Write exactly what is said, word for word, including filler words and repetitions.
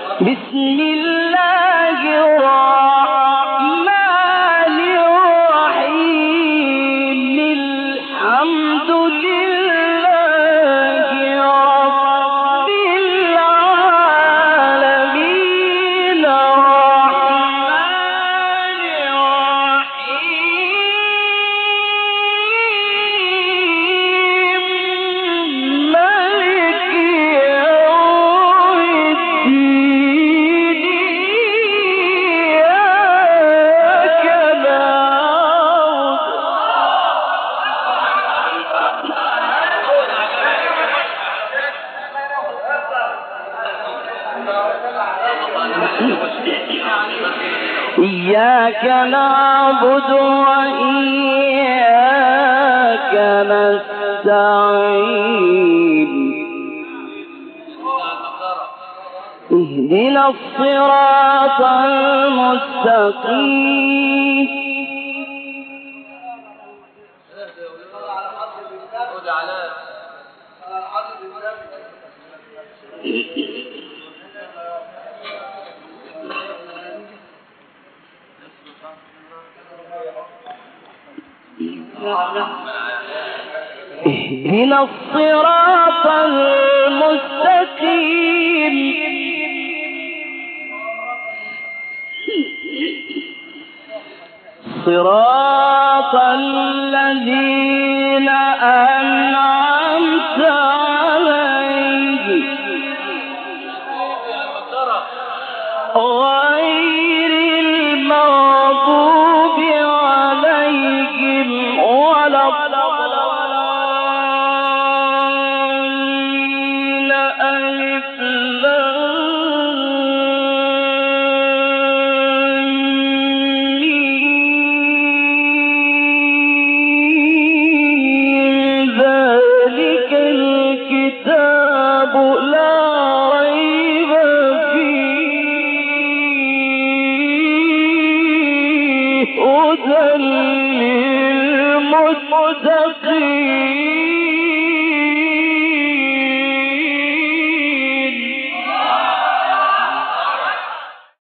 بسم الله الرحمن الرحيم الحمد لله رب العالمين الرحمن الرحيم مالك يوم الدين إياك إياك نعبد وإياك نستعين اهدنا الصراط المستقيم اهدنا الصراط المستقيم صراط الذين أنعمت عليهم غير المغضوب عليهم ولا الضالين ألف لام ميم ذلك الكتاب لا ريب فيه هدى للمتقين